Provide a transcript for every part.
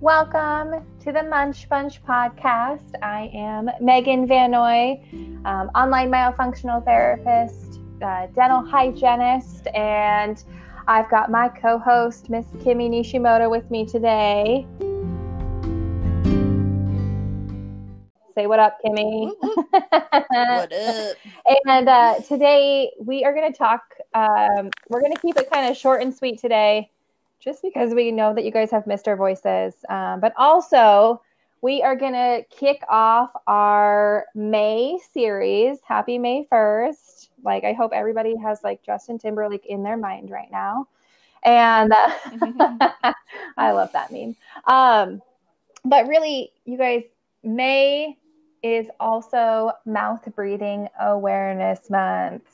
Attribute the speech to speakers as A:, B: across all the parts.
A: Welcome to the Munch Bunch podcast. I am Megan Vanoy, online myofunctional therapist, dental hygienist, and I've got my co-host, Miss Kimmy Nishimoto, with me today. Say what up, Kimmy.
B: What up?
A: And today we are going to talk, we're going to keep it kind of short and sweet today, just because we know that you guys have missed our voices. But also, we are going to kick off our May series. Happy May 1st. Like, I hope everybody has, like, Justin Timberlake in their mind right now. And I love that meme. But really, you guys, May is also Mouth Breathing Awareness Month.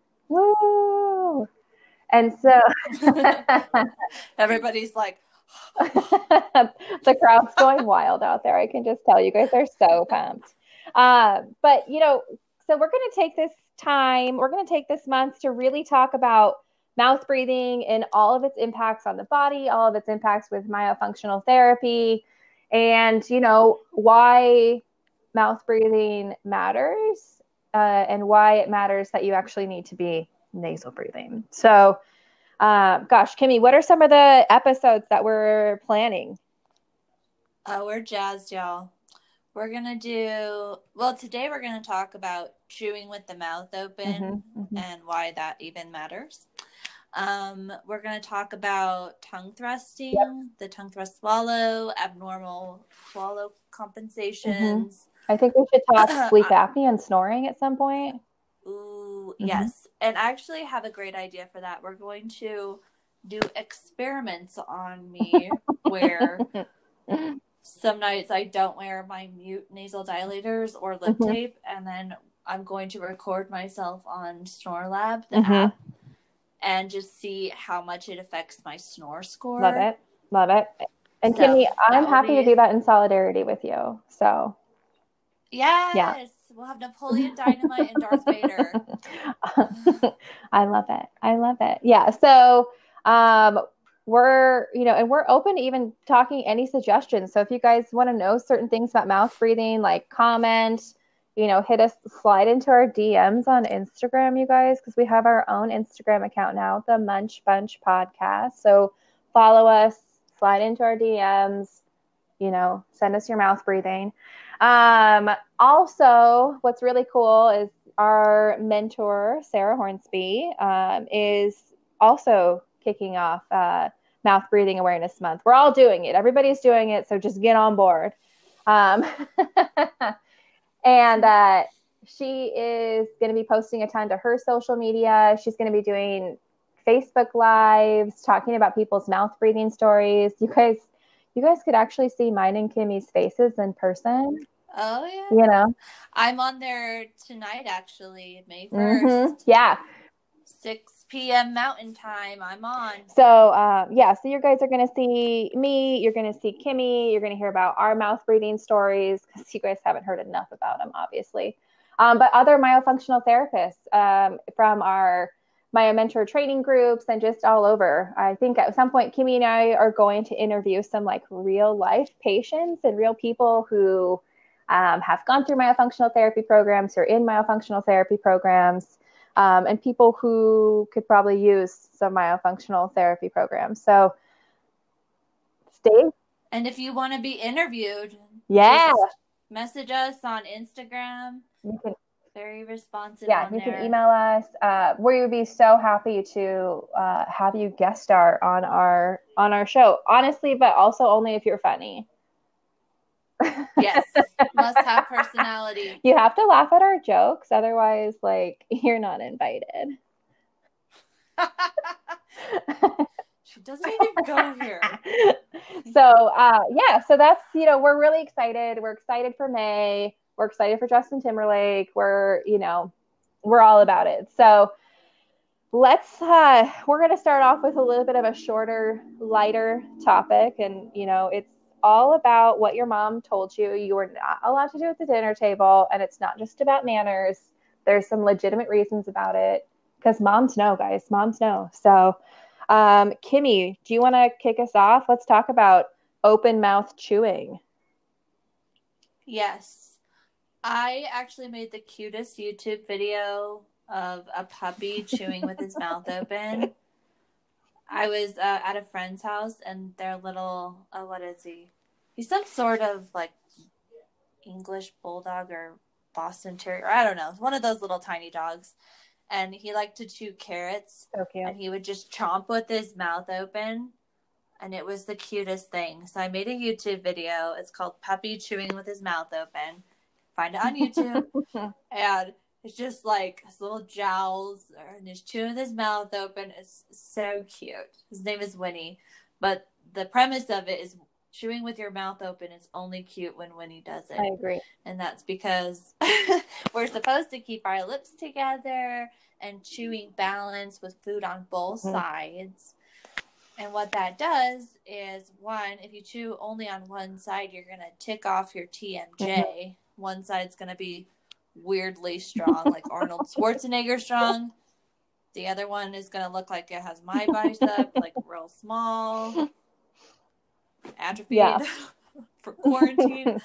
A: Woo! And so
B: everybody's like,
A: the crowd's going wild out there. I can just tell you guys are so pumped. But, so we're going to take this month to really talk about mouth breathing and all of its impacts on the body, all of its impacts with myofunctional therapy, and, why mouth breathing matters and why it matters that you actually need to be nasal breathing. So, Kimmy, what are some of the episodes that we're planning?
B: We're jazzed, y'all. We're going to today we're going to talk about chewing with the mouth open and why that even matters. We're going to talk about tongue thrusting, the tongue thrust swallow, abnormal swallow compensations.
A: I think we should talk sleep apnea and snoring at some point.
B: Ooh, yes. And I actually have a great idea for that. We're going to do experiments on me where some nights I don't wear my mute nasal dilators or lip tape, and then I'm going to record myself on SnoreLab, the app, and just see how much it affects my snore score.
A: Love it. And so, Kimmy, I'm happy to do that in solidarity with you. So,
B: yes, we'll have Napoleon Dynamite and Darth Vader.
A: I love it. Yeah. So, we're open to even talking any suggestions. So if you guys want to know certain things about mouth breathing, like comment, hit us, slide into our DMs on Instagram, you guys, because we have our own Instagram account now, the Munch Bunch Podcast. So follow us, slide into our DMs, send us your mouth breathing. Also, what's really cool is our mentor, Sarah Hornsby, is also kicking off Mouth Breathing Awareness Month. We're all doing it. Everybody's doing it, so just get on board. And she is going to be posting a ton to her social media. She's going to be doing Facebook Lives, talking about people's mouth breathing stories. You guys could actually see mine and Kimmy's faces in person.
B: Oh, yeah. I'm on there tonight, actually, May 1st.
A: Yeah.
B: 6 p.m. Mountain Time. I'm on.
A: So, so you guys are going to see me. You're going to see Kimmy. You're going to hear about our mouth breathing stories, because you guys haven't heard enough about them, obviously. But other myofunctional therapists from our MyoMentor training groups and just all over. I think at some point, Kimmy and I are going to interview some like real life patients and real people who have gone through myofunctional therapy programs or in myofunctional therapy programs. And people who could probably use some myofunctional therapy programs. So stay.
B: And if you want to be interviewed,
A: just
B: message us on Instagram.
A: You can,
B: very responsive.
A: Yeah, you can email us. We would be so happy to have you guest star on our show. Honestly, but also only if you're funny.
B: Yes, must have personality.
A: You have to laugh at our jokes, otherwise, like, you're not invited.
B: She doesn't even go here.
A: So, so that's, we're really excited. We're excited for May. We're excited for Justin Timberlake. We're all about it. So we're going to start off with a little bit of a shorter, lighter topic. And, it's all about what your mom told you were not allowed to do at the dinner table. And it's not just about manners. There's some legitimate reasons about it, because moms know, guys. Moms know. So, Kimmy, do you want to kick us off? Let's talk about open mouth chewing.
B: Yes. I actually made the cutest YouTube video of a puppy chewing with his mouth open. I was at a friend's house, and their little, what is he? He's some sort of like English bulldog or Boston Terrier. I don't know. It's one of those little tiny dogs. And he liked to chew carrots.
A: So cute.
B: And he would just chomp with his mouth open. And it was the cutest thing. So I made a YouTube video. It's called Puppy Chewing with His Mouth Open. Find it on YouTube. And it's just like his little jowls and he's chewing with his mouth open. It's so cute. His name is Winnie. But the premise of it is chewing with your mouth open is only cute when Winnie does it.
A: I agree.
B: And that's because we're supposed to keep our lips together and chewing balance with food on both sides. And what that does is, one, if you chew only on one side, you're going to tick off your TMJ. One side's going to be weirdly strong, like Arnold Schwarzenegger strong. The other one is going to look like it has my bicep, like real small, atrophied for quarantine.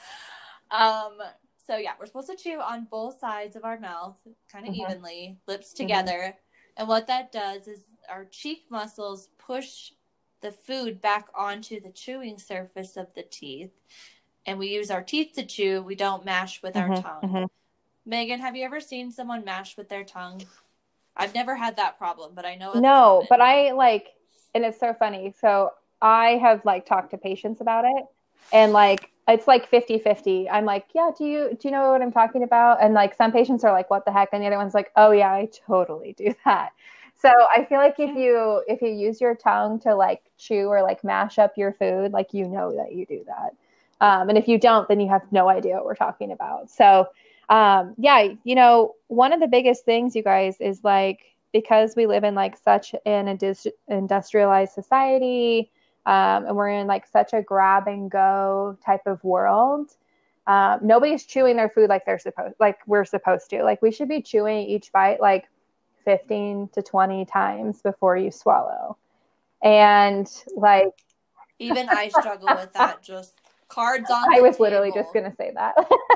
B: So yeah, we're supposed to chew on both sides of our mouth, kind of evenly, lips together. And what that does is our cheek muscles push the food back onto the chewing surface of the teeth. And we use our teeth to chew. We don't mash with our tongue. Megan, have you ever seen someone mash with their tongue? I've never had that problem, but I know it's common.
A: But I like, and it's so funny. So I have like talked to patients about it, and like it's like 50-50. I'm like, yeah, do you know what I'm talking about? And like some patients are like, what the heck? And the other one's like, oh yeah, I totally do that. So I feel like if you use your tongue to like chew or like mash up your food, like you know that you do that. And if you don't, then you have no idea what we're talking about. So yeah, you know, one of the biggest things, you guys, is like, because we live in like such an industrialized society, and we're in like such a grab and go type of world. Nobody's chewing their food like we're supposed to. Like we should be chewing each bite like 15 to 20 times before you swallow. And like,
B: even I struggle with that. Just cards on
A: I
B: the
A: was
B: table.
A: literally just going to say that.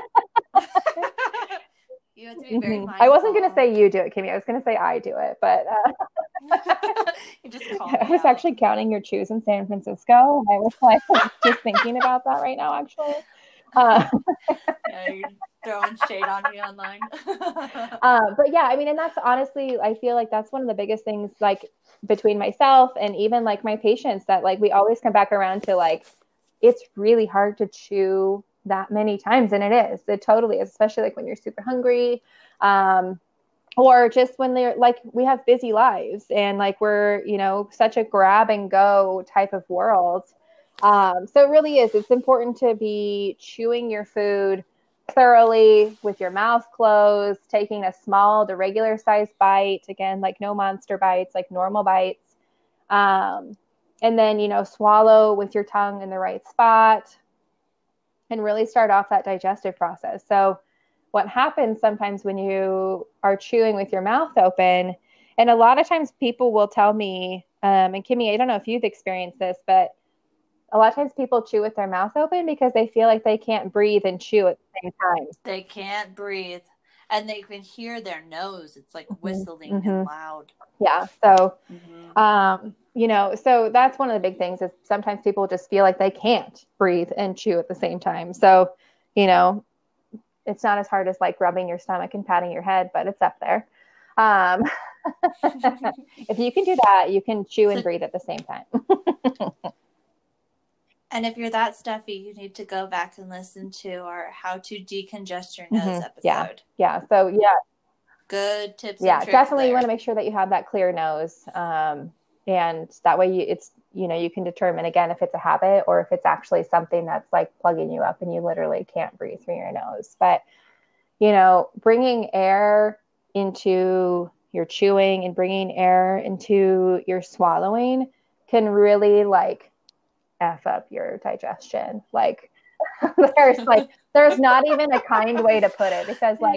B: You have to be very mindful.
A: I wasn't going to say you do it, Kimmy. I was going to say I do it, but
B: you just
A: I was actually counting your chews in San Francisco. And I was like just thinking about that right now, actually.
B: Yeah, you're throwing shade on me online.
A: But yeah, I mean, and that's honestly, I feel like that's one of the biggest things, like between myself and even like my patients, that like we always come back around to like, it's really hard to chew that many times. And it totally is, especially like when you're super hungry, or just when they're like, we have busy lives and like we're, you know, such a grab and go type of world. So it really is, it's important to be chewing your food thoroughly with your mouth closed, taking a small to regular size bite, again, like no monster bites, like normal bites. And then, you know, swallow with your tongue in the right spot and really start off that digestive process. So what happens sometimes when you are chewing with your mouth open, and a lot of times people will tell me, and Kimmy, I don't know if you've experienced this, but a lot of times people chew with their mouth open because they feel like they can't breathe and chew at the same time.
B: They can't breathe. And they can hear their nose. It's like whistling and loud.
A: Yeah. So, you know, so that's one of the big things is sometimes people just feel like they can't breathe and chew at the same time. So, you know, it's not as hard as like rubbing your stomach and patting your head, but it's up there. If you can do that, you can chew and breathe at the same time.
B: And if you're that stuffy, you need to go back and listen to our How to Decongest Your Nose episode.
A: Yeah. So yeah.
B: Good tips.
A: Yeah,
B: and tricks
A: definitely.
B: there.
A: You want to make sure that you have that clear nose. And that way you can determine again, if it's a habit or if it's actually something that's like plugging you up and you literally can't breathe through your nose. But, you know, bringing air into your chewing and bringing air into your swallowing can really like F up your digestion. Like there's not even a kind way to put it, because like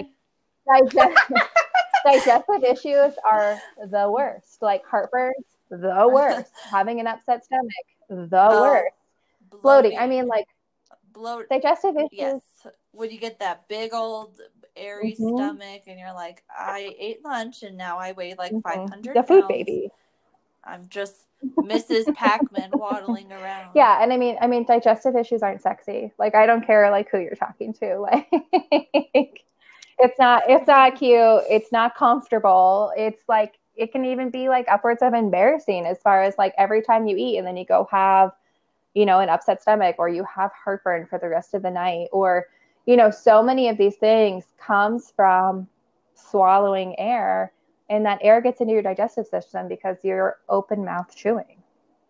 A: digestive issues are the worst. Like heartburn's the worst. Having an upset stomach, the worst. bloating. I mean, like digestive issues.
B: Yes. When you get that big old airy stomach and you're like, I ate lunch and now I weigh like 500
A: the food
B: pounds.
A: Baby.
B: I'm just Mrs. Pac-Man waddling around.
A: Yeah, and I mean, digestive issues aren't sexy. Like, I don't care like who you're talking to. Like, it's not cute. It's not comfortable. It's like, it can even be like upwards of embarrassing as far as like every time you eat and then you go have, you know, an upset stomach, or you have heartburn for the rest of the night, or, you know, so many of these things comes from swallowing air, and that air gets into your digestive system because you're open mouth chewing.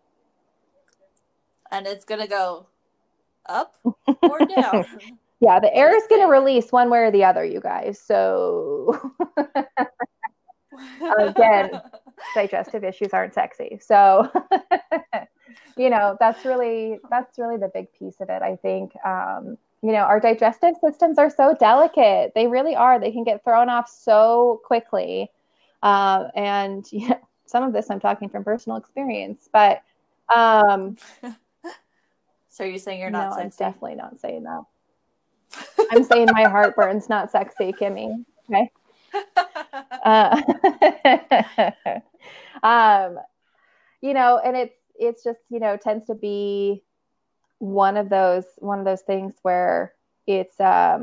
B: And it's going to go up or down.
A: Yeah, the air is going to release one way or the other, you guys. So again, digestive issues aren't sexy. So you know, that's really the big piece of it, I think. You know, our digestive systems are so delicate. They really are. They can get thrown off so quickly. And you know, some of this I'm talking from personal experience, but
B: so are you saying you're not sexy?
A: I'm definitely not saying that. I'm saying my heartburn's not sexy, Kimmy. Okay. You know, and it's just, you know, tends to be one of those things where it's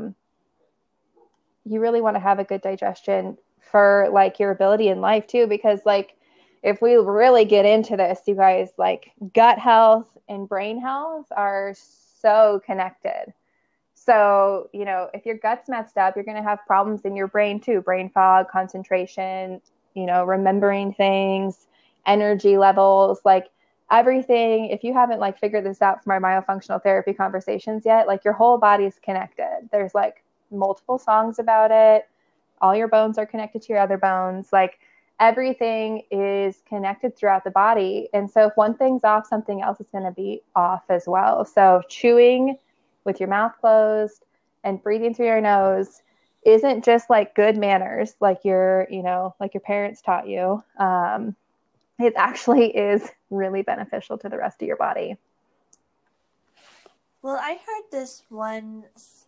A: you really want to have a good digestion for like your ability in life too, because like if we really get into this, you guys, like gut health and brain health are so connected. So, you know, if your gut's messed up, you're going to have problems in your brain too. Brain fog, concentration, you know, remembering things, energy levels, like everything. If you haven't like figured this out from our myofunctional therapy conversations yet, like your whole body's connected. There's like multiple songs about it. All your bones are connected to your other bones. Like everything is connected throughout the body. And so if one thing's off, something else is going to be off as well. So chewing with your mouth closed and breathing through your nose isn't just like good manners, like your parents taught you. It actually is really beneficial to the rest of your body.
B: Well, I heard this one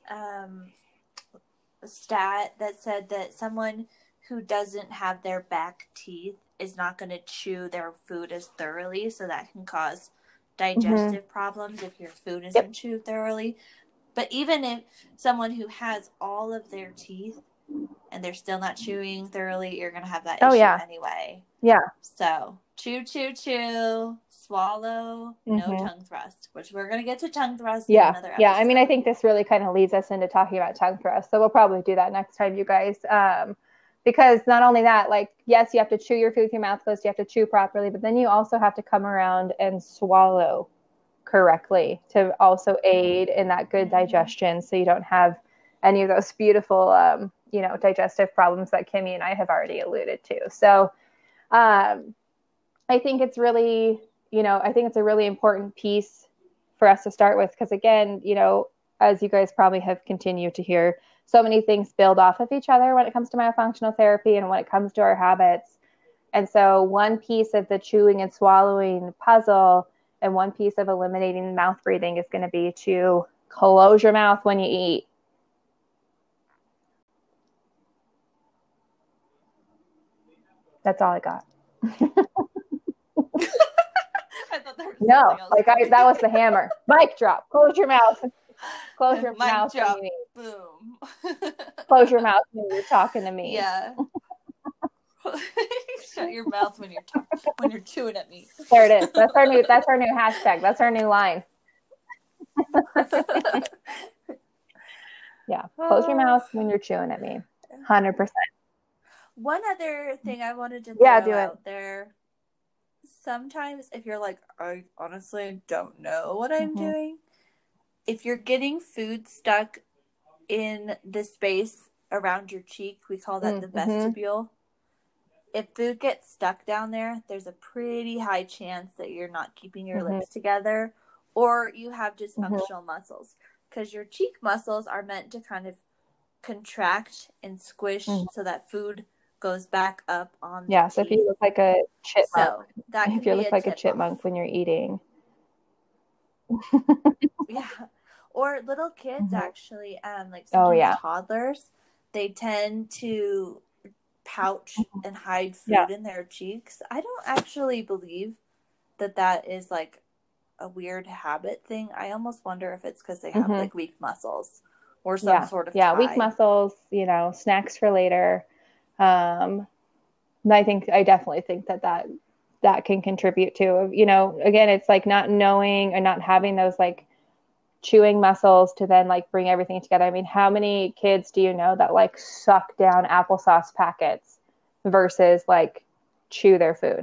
B: stat that said that someone who doesn't have their back teeth is not going to chew their food as thoroughly, so that can cause digestive problems if your food isn't chewed thoroughly. But even if someone who has all of their teeth and they're still not chewing thoroughly, you're going to have that issue anyway.
A: Yeah.
B: So chew, swallow, no tongue thrust, which we're going to get to tongue thrust in another episode.
A: Yeah, I mean, I think this really kind of leads us into talking about tongue thrust. So we'll probably do that next time, you guys. Because not only that, like, yes, you have to chew your food with your mouth closed, you have to chew properly, but then you also have to come around and swallow correctly to also aid in that good digestion, so you don't have any of those beautiful you know, digestive problems that Kimmy and I have already alluded to. So I think it's really, you know, I think it's a really important piece for us to start with, because again, you know, as you guys probably have continued to hear, so many things build off of each other when it comes to myofunctional therapy and when it comes to our habits. And so one piece of the chewing and swallowing puzzle and one piece of eliminating mouth breathing is going to be to close your mouth when you eat. That's all I got.
B: I thought there was
A: no, like that was the hammer. Mic drop. Close your mouth. Close your mouth when you eat.
B: Boom.
A: Close your mouth when you're talking to me.
B: Yeah. Shut your mouth when you're chewing at me.
A: There it is. That's our new hashtag. That's our new line. Yeah. Close your mouth when you're chewing at me. 100%.
B: One other thing I wanted to throw out there. Sometimes if you're like, I honestly don't know what I'm doing. If you're getting food stuck in the space around your cheek, we call that the vestibule. If food gets stuck down there, there's a pretty high chance that you're not keeping your lips together, or you have dysfunctional muscles, because your cheek muscles are meant to kind of contract and squish so that food goes back up on the teeth.
A: So if you look like a chipmunk,
B: a chipmunk
A: when you're eating.
B: Yeah. Or little kids
A: Mhm.
B: actually, like
A: Oh
B: sometimes
A: yeah.
B: toddlers, they tend to pouch and hide
A: Yeah.
B: food in their cheeks. I don't actually believe that that is like a weird habit thing. I almost wonder if it's because they have
A: Hmm.
B: like weak muscles or some
A: Yeah.
B: sort of
A: Yeah. Weak
B: tie.
A: muscles, snacks for later. Um, and I definitely think that can contribute to, again, it's like not knowing or not having those like chewing muscles to then like bring everything together. I mean, how many kids do you know that like suck down applesauce packets versus like chew their food?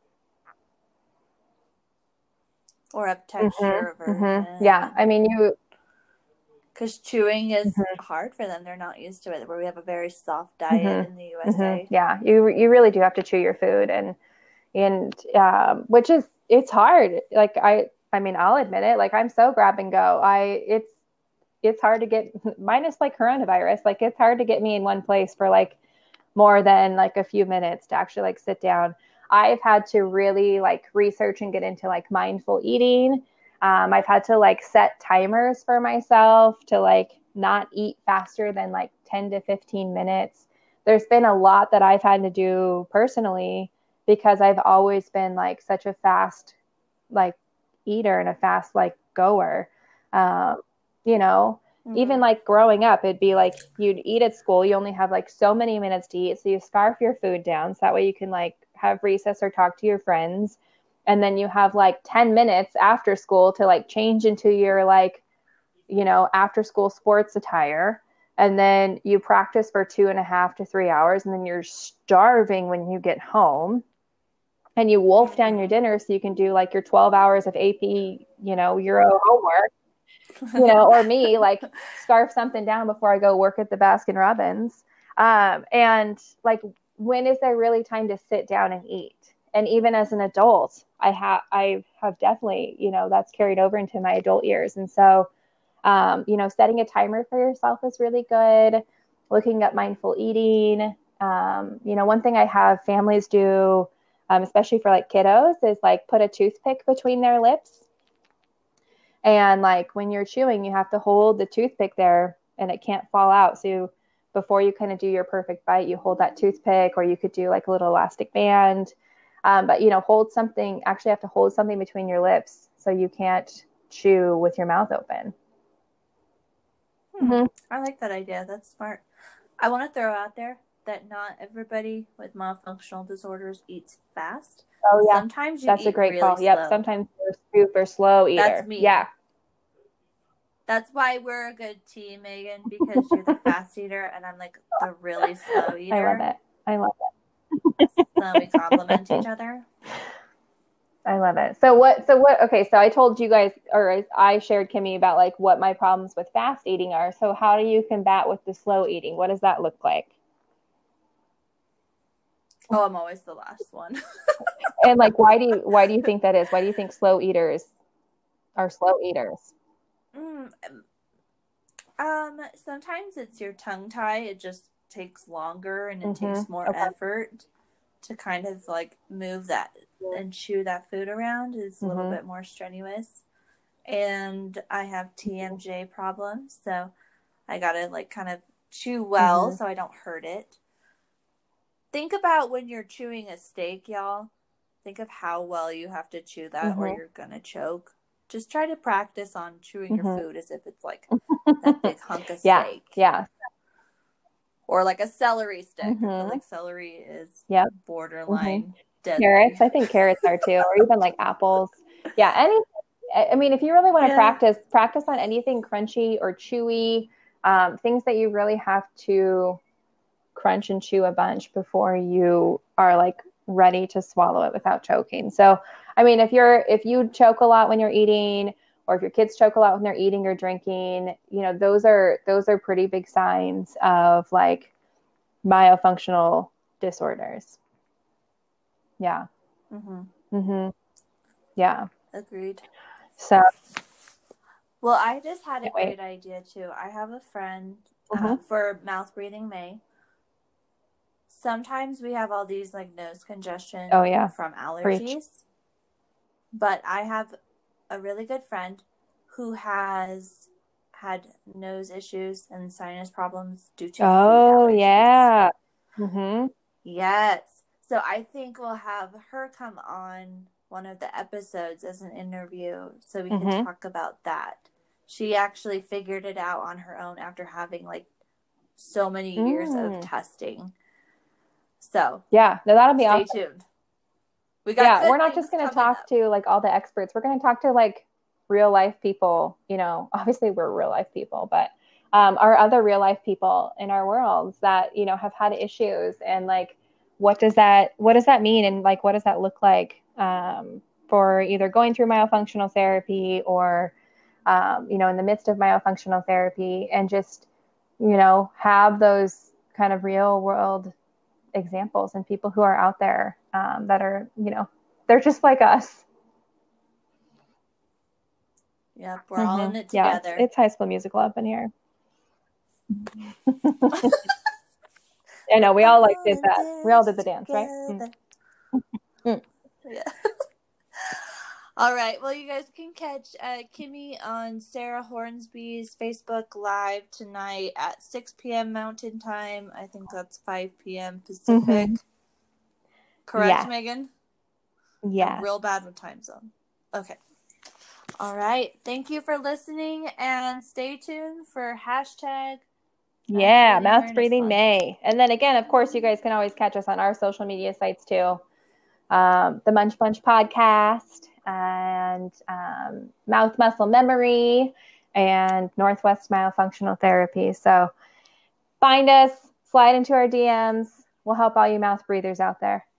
B: Or a
A: Mm-hmm.
B: texture
A: Mm-hmm. Yeah.
B: version.
A: I mean,
B: Because chewing is
A: Mhm.
B: hard for them. They're not used to it. Where we have a very soft diet
A: Mhm.
B: in the
A: Mhm.
B: USA.
A: Yeah, you really do have to chew your food, and which is it's hard. Like I mean, I'll admit it. Like I'm so grab and go. It's hard to get minus like coronavirus. Like it's hard to get me in one place for like more than like a few minutes to actually like sit down. I've had to really like research and get into like mindful eating. I've had to like set timers for myself to like not eat faster than like 10 to 15 minutes. There's been a lot that I've had to do personally because I've always been like such a fast like eater and a fast like goer. Um, you know, even
B: Mm-hmm.
A: like growing up, it'd be like you'd eat at school, you only have like so many minutes to eat. So you scarf your food down so that way you can like have recess or talk to your friends. And then you have like 10 minutes after school to like change into your like, after school sports attire. And then you practice for 2.5 to 3 hours. And then you're starving when you get home and you wolf down your
B: Mm-hmm.
A: dinner so you can do like your 12 hours of AP, Euro homework, or me, like scarf something down before I go work at the Baskin Robbins. And like, when is there really time to sit down and eat? And even as an adult, I have definitely, that's carried over into my adult years. And so, setting a timer for yourself is really good. Looking at mindful eating. One thing I have families do, especially for like kiddos, is like put a toothpick between their lips. And like when you're chewing, you have to hold the toothpick there and it can't fall out. So before you kind of do your perfect bite, you hold that toothpick, or you could do like a little elastic band. But hold something, actually have to hold something between your lips so you can't chew with your mouth open.
B: Hmm.
A: Mm-hmm.
B: I like that idea. That's smart. I want to throw out there that not everybody with myofunctional disorders eats fast.
A: Oh yeah,
B: Sometimes you
A: that's a
B: eat
A: great
B: really
A: call. Yep,
B: slow.
A: sometimes you're super slow
B: That's
A: eater.
B: me.
A: Yeah,
B: That's why we're a good team, Megan, because you're the fast eater and I'm like the really slow
A: I love
B: eater.
A: it. I love
B: So we complement each
A: it.
B: other.
A: I love it. So what, okay, so I told you guys, or I shared Kimmy about like what my problems with fast eating are. So how do you combat with the slow eating? What does that look like?
B: Oh, I'm always the last one.
A: And like, why do you think that is? Why do you think slow eaters are slow eaters?
B: Mm, sometimes it's your tongue tie. It just takes longer and it
A: Mm-hmm.
B: takes more
A: Okay.
B: effort to kind of like move that and chew that food around. It's a little
A: Mm-hmm.
B: bit more strenuous. And I have TMJ problems, so I gotta like kind of chew well
A: Mm-hmm.
B: so I don't hurt it. Think about when you're chewing a steak, y'all. Think of how well you have to chew that or
A: Mm-hmm.
B: you're gonna choke. Just try to practice on chewing your
A: Mm-hmm.
B: food as if it's like that big hunk of
A: Yeah.
B: steak.
A: Yeah.
B: Or like a celery stick. I feel
A: Mm-hmm.
B: like celery is
A: Yep. Mm-hmm.
B: borderline deadly.
A: Carrots. I think carrots are too, or even like apples. Yeah, any. I mean, if you really want to
B: Yeah.
A: practice on anything crunchy or chewy, things that you really have to crunch and chew a bunch before you are like ready to swallow it without choking. So, I mean, if you choke a lot when you're eating, or if your kids choke a lot when they're eating or drinking, those are pretty big signs of like myofunctional disorders. Yeah.
B: Mm-hmm.
A: Mm-hmm. Yeah.
B: Agreed.
A: So
B: Well, I just had a
A: can't wait.
B: great idea too. I have a friend
A: Mm-hmm.
B: for Mouth Breathing May. Sometimes we have all these like nose
A: Oh
B: congestion
A: yeah.
B: from
A: Preach.
B: allergies, but I have a really good friend who has had nose issues and sinus problems due to food
A: Oh,
B: allergies.
A: yeah. Mm-hmm.
B: Yes. So I think we'll have her come on one of the episodes as an interview so we can talk about that. She actually figured it out on her own after having like so many years of testing. So
A: yeah, no, that'll be awesome.
B: Stay tuned. We're not
A: just going to talk to like all the experts. We're going to talk to like real life people. You know, obviously we're real life people, but our other real life people in our worlds that, you know, have had issues, and like, what does that mean? And like, what does that look like for either going through myofunctional therapy or, you know, in the midst of myofunctional therapy, and just, you know, have those kind of real world examples and people who are out there that are, you know, they're just like us.
B: Yep, we're all in it together.
A: Yeah, it's High School Musical up in here. I know, we all like did that. We all did the dance, right?
B: Yeah. All right. Well, you guys can catch Kimmy on Sarah Hornsby's Facebook Live tonight at 6 p.m. Mountain Time. I think that's 5 p.m. Pacific. Correct, Megan?
A: Yeah.
B: I'm real bad with time zone. Okay. All right. Thank you for listening, and stay tuned for hashtag
A: Mouth Breathing May. And then again, of course, you guys can always catch us on our social media sites too. The Munch Bunch podcast, and Mouth Muscle Memory, and Northwest Myofunctional Therapy. So find us, slide into our DMs. We'll help all you mouth breathers out there.